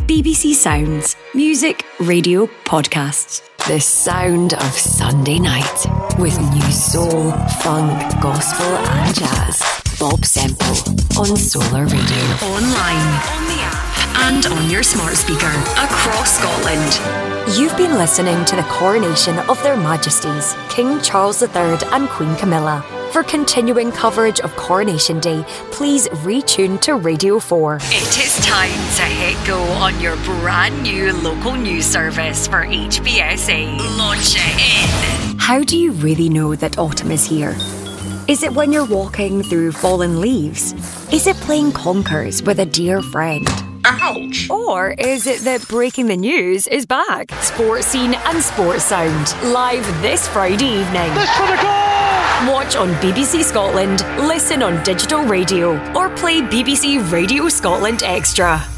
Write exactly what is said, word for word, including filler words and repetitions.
B B C Sounds, music, radio, podcasts. The sound of Sunday night with new soul, funk, gospel and jazz. Bob Semple on Solar Radio. Online, on the app and on your smart speaker across Scotland. You've been listening to the coronation of Their Majesties, King Charles the Third and Queen Camilla. For continuing coverage of Coronation Day, please retune to Radio four. It is time to hit go on your brand new local news service for H B S A. Launch it in. How do you really know that autumn is here? Is it when you're walking through fallen leaves? Is it playing conkers with a dear friend? Ouch! Or is it that breaking the news is back? Sports Scene and Sports Sound, live this Friday evening. This for the goal! Watch on B B C Scotland, listen on digital radio, or play B B C Radio Scotland Extra.